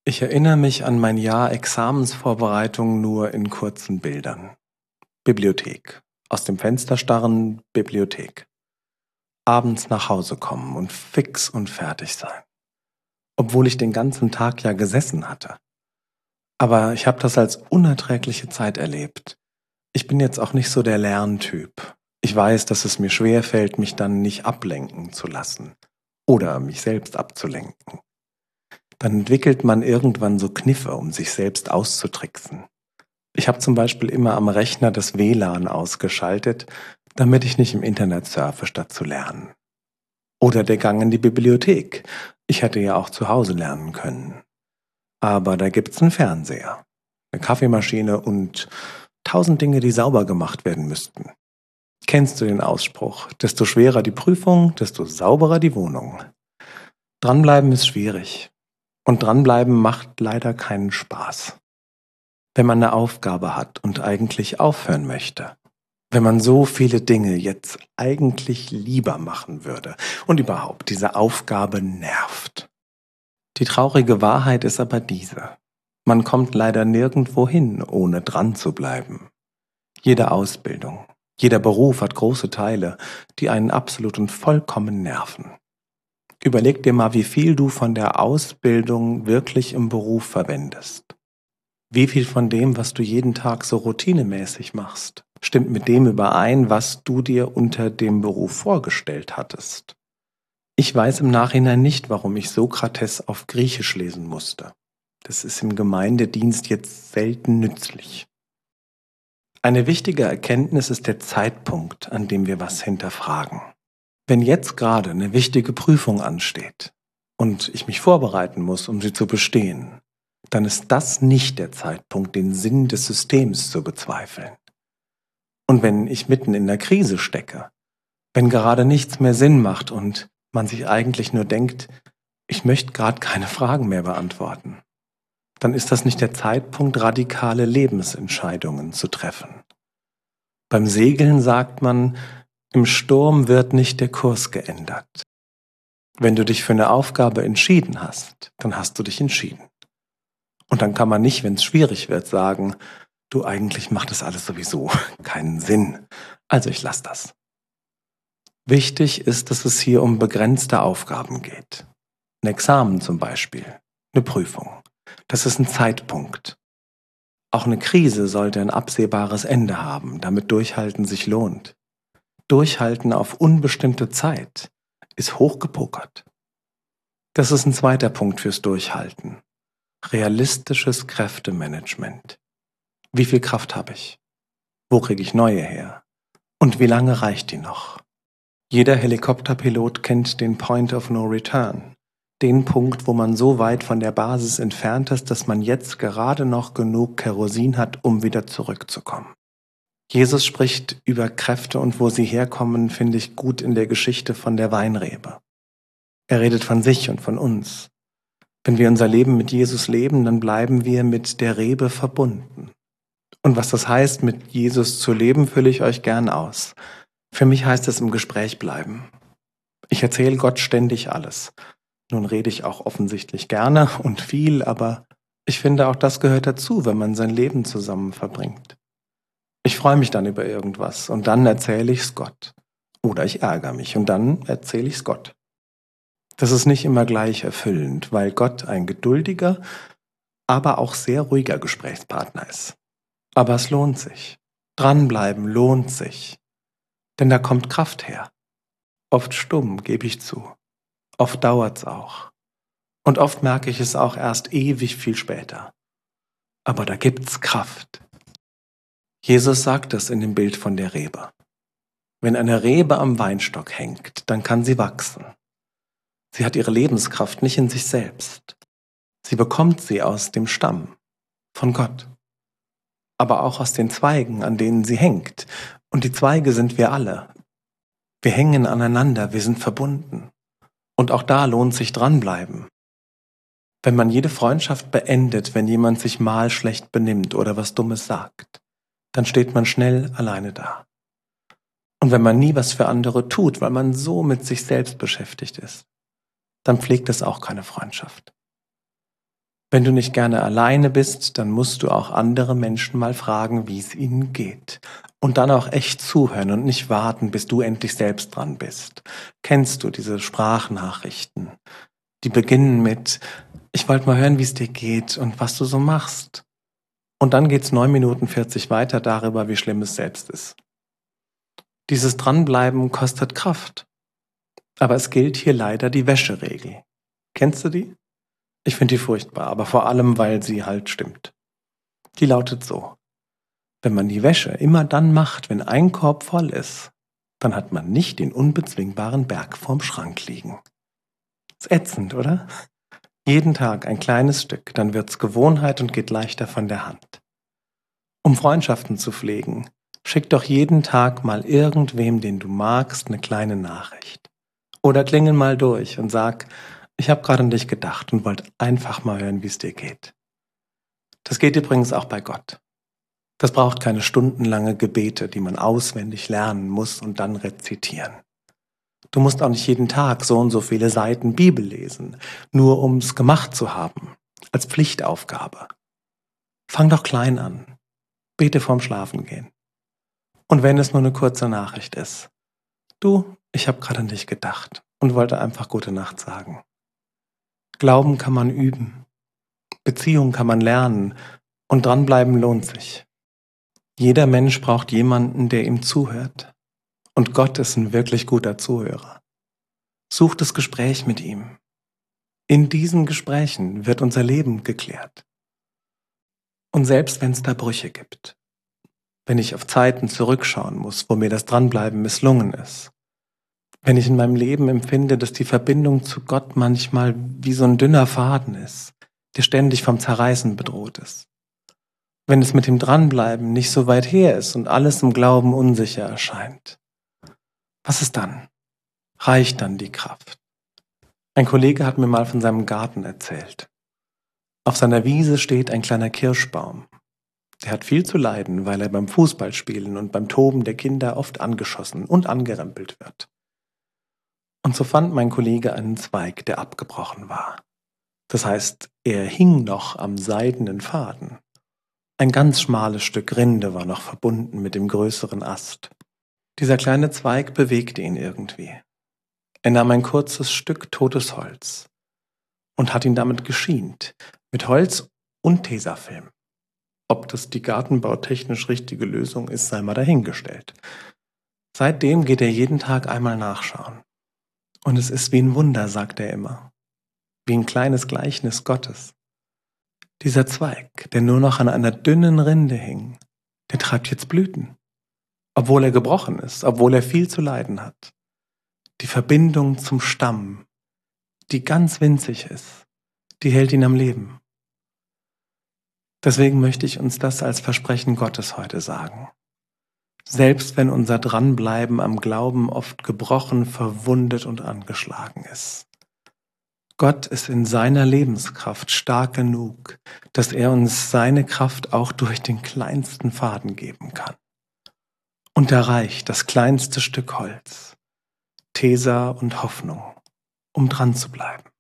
Ich erinnere mich an mein Jahr Examensvorbereitung nur in kurzen Bildern. Bibliothek. Aus dem Fenster starren, Bibliothek. Abends nach Hause kommen und fix und fertig sein. Obwohl ich den ganzen Tag ja gesessen hatte. Aber ich habe das als unerträgliche Zeit erlebt. Ich bin jetzt auch nicht so der Lerntyp. Ich weiß, dass es mir schwerfällt, mich dann nicht ablenken zu lassen. Oder mich selbst abzulenken. Dann entwickelt man irgendwann so Kniffe, um sich selbst auszutricksen. Ich habe zum Beispiel immer am Rechner das WLAN ausgeschaltet, damit ich nicht im Internet surfe, statt zu lernen. Oder der Gang in die Bibliothek. Ich hätte ja auch zu Hause lernen können. Aber da gibt's einen Fernseher, eine Kaffeemaschine und 1000 Dinge, die sauber gemacht werden müssten. Kennst du den Ausspruch? Desto schwerer die Prüfung, desto sauberer die Wohnung. Dranbleiben ist schwierig. Und dranbleiben macht leider keinen Spaß. Wenn man eine Aufgabe hat und eigentlich aufhören möchte. Wenn man so viele Dinge jetzt eigentlich lieber machen würde. Und überhaupt, diese Aufgabe nervt. Die traurige Wahrheit ist aber diese. Man kommt leider nirgendwo hin, ohne dran zu bleiben. Jede Ausbildung, jeder Beruf hat große Teile, die einen absolut und vollkommen nerven. Überleg dir mal, wie viel du von der Ausbildung wirklich im Beruf verwendest. Wie viel von dem, was du jeden Tag so routinemäßig machst, stimmt mit dem überein, was du dir unter dem Beruf vorgestellt hattest? Ich weiß im Nachhinein nicht, warum ich Sokrates auf Griechisch lesen musste. Das ist im Gemeindedienst jetzt selten nützlich. Eine wichtige Erkenntnis ist der Zeitpunkt, an dem wir was hinterfragen. Wenn jetzt gerade eine wichtige Prüfung ansteht und ich mich vorbereiten muss, um sie zu bestehen, dann ist das nicht der Zeitpunkt, den Sinn des Systems zu bezweifeln. Und wenn ich mitten in der Krise stecke, wenn gerade nichts mehr Sinn macht und man sich eigentlich nur denkt, ich möchte gerade keine Fragen mehr beantworten, dann ist das nicht der Zeitpunkt, radikale Lebensentscheidungen zu treffen. Beim Segeln sagt man, im Sturm wird nicht der Kurs geändert. Wenn du dich für eine Aufgabe entschieden hast, dann hast du dich entschieden. Und dann kann man nicht, wenn es schwierig wird, sagen, du, eigentlich macht das alles sowieso keinen Sinn. Also ich lasse das. Wichtig ist, dass es hier um begrenzte Aufgaben geht. Ein Examen zum Beispiel, eine Prüfung. Das ist ein Zeitpunkt. Auch eine Krise sollte ein absehbares Ende haben, damit Durchhalten sich lohnt. Durchhalten auf unbestimmte Zeit ist hochgepokert. Das ist ein zweiter Punkt fürs Durchhalten. Realistisches Kräftemanagement. Wie viel Kraft habe ich? Wo kriege ich neue her? Und wie lange reicht die noch? Jeder Helikopterpilot kennt den Point of No Return. Den Punkt, wo man so weit von der Basis entfernt ist, dass man jetzt gerade noch genug Kerosin hat, um wieder zurückzukommen. Jesus spricht über Kräfte und wo sie herkommen, finde ich gut in der Geschichte von der Weinrebe. Er redet von sich und von uns. Wenn wir unser Leben mit Jesus leben, dann bleiben wir mit der Rebe verbunden. Und was das heißt, mit Jesus zu leben, fülle ich euch gern aus. Für mich heißt es im Gespräch bleiben. Ich erzähle Gott ständig alles. Nun rede ich auch offensichtlich gerne und viel, aber ich finde auch das gehört dazu, wenn man sein Leben zusammen verbringt. Ich freue mich dann über irgendwas und dann erzähle ich's Gott. Oder ich ärgere mich und dann erzähle ich's Gott. Das ist nicht immer gleich erfüllend, weil Gott ein geduldiger, aber auch sehr ruhiger Gesprächspartner ist. Aber es lohnt sich. Dranbleiben lohnt sich. Denn da kommt Kraft her. Oft stumm, gebe ich zu. Oft dauert's auch. Und oft merke ich es auch erst ewig viel später. Aber da gibt's Kraft. Jesus sagt es in dem Bild von der Rebe. Wenn eine Rebe am Weinstock hängt, dann kann sie wachsen. Sie hat ihre Lebenskraft nicht in sich selbst. Sie bekommt sie aus dem Stamm, von Gott. Aber auch aus den Zweigen, an denen sie hängt. Und die Zweige sind wir alle. Wir hängen aneinander, wir sind verbunden. Und auch da lohnt sich dranbleiben. Wenn man jede Freundschaft beendet, wenn jemand sich mal schlecht benimmt oder was Dummes sagt, dann steht man schnell alleine da. Und wenn man nie was für andere tut, weil man so mit sich selbst beschäftigt ist, dann pflegt es auch keine Freundschaft. Wenn du nicht gerne alleine bist, dann musst du auch andere Menschen mal fragen, wie es ihnen geht. Und dann auch echt zuhören und nicht warten, bis du endlich selbst dran bist. Kennst du diese Sprachnachrichten? Die beginnen mit: Ich wollte mal hören, wie es dir geht und was du so machst. Und dann geht's 9 Minuten 40 weiter darüber, wie schlimm es selbst ist. Dieses Dranbleiben kostet Kraft. Aber es gilt hier leider die Wäscheregel. Kennst du die? Ich finde die furchtbar, aber vor allem, weil sie halt stimmt. Die lautet so: Wenn man die Wäsche immer dann macht, wenn ein Korb voll ist, dann hat man nicht den unbezwingbaren Berg vorm Schrank liegen. Ist ätzend, oder? Jeden Tag ein kleines Stück, dann wird's Gewohnheit und geht leichter von der Hand. Um Freundschaften zu pflegen, schick doch jeden Tag mal irgendwem, den du magst, eine kleine Nachricht. Oder klingel mal durch und sag: Ich habe gerade an dich gedacht und wollte einfach mal hören, wie es dir geht. Das geht übrigens auch bei Gott. Das braucht keine stundenlange Gebete, die man auswendig lernen muss und dann rezitieren. Du musst auch nicht jeden Tag so und so viele Seiten Bibel lesen, nur um's gemacht zu haben, als Pflichtaufgabe. Fang doch klein an. Bete vorm Schlafengehen. Und wenn es nur eine kurze Nachricht ist: Du, ich habe gerade an dich gedacht und wollte einfach gute Nacht sagen. Glauben kann man üben, Beziehung kann man lernen und dranbleiben lohnt sich. Jeder Mensch braucht jemanden, der ihm zuhört. Und Gott ist ein wirklich guter Zuhörer. Such das Gespräch mit ihm. In diesen Gesprächen wird unser Leben geklärt. Und selbst wenn es da Brüche gibt, wenn ich auf Zeiten zurückschauen muss, wo mir das Dranbleiben misslungen ist, wenn ich in meinem Leben empfinde, dass die Verbindung zu Gott manchmal wie so ein dünner Faden ist, der ständig vom Zerreißen bedroht ist, wenn es mit dem Dranbleiben nicht so weit her ist und alles im Glauben unsicher erscheint, was ist dann? Reicht dann die Kraft? Ein Kollege hat mir mal von seinem Garten erzählt. Auf seiner Wiese steht ein kleiner Kirschbaum. Der hat viel zu leiden, weil er beim Fußballspielen und beim Toben der Kinder oft angeschossen und angerempelt wird. Und so fand mein Kollege einen Zweig, der abgebrochen war. Das heißt, er hing noch am seidenen Faden. Ein ganz schmales Stück Rinde war noch verbunden mit dem größeren Ast. Dieser kleine Zweig bewegte ihn irgendwie. Er nahm ein kurzes Stück totes Holz und hat ihn damit geschient, mit Holz und Tesafilm. Ob das die gartenbautechnisch richtige Lösung ist, sei mal dahingestellt. Seitdem geht er jeden Tag einmal nachschauen. Und es ist wie ein Wunder, sagt er immer. Wie ein kleines Gleichnis Gottes. Dieser Zweig, der nur noch an einer dünnen Rinde hing, der treibt jetzt Blüten. Obwohl er gebrochen ist, obwohl er viel zu leiden hat. Die Verbindung zum Stamm, die ganz winzig ist, die hält ihn am Leben. Deswegen möchte ich uns das als Versprechen Gottes heute sagen. Selbst wenn unser Dranbleiben am Glauben oft gebrochen, verwundet und angeschlagen ist. Gott ist in seiner Lebenskraft stark genug, dass er uns seine Kraft auch durch den kleinsten Faden geben kann. Und da reicht das kleinste Stück Holz, Tesa und Hoffnung, um dran zu bleiben.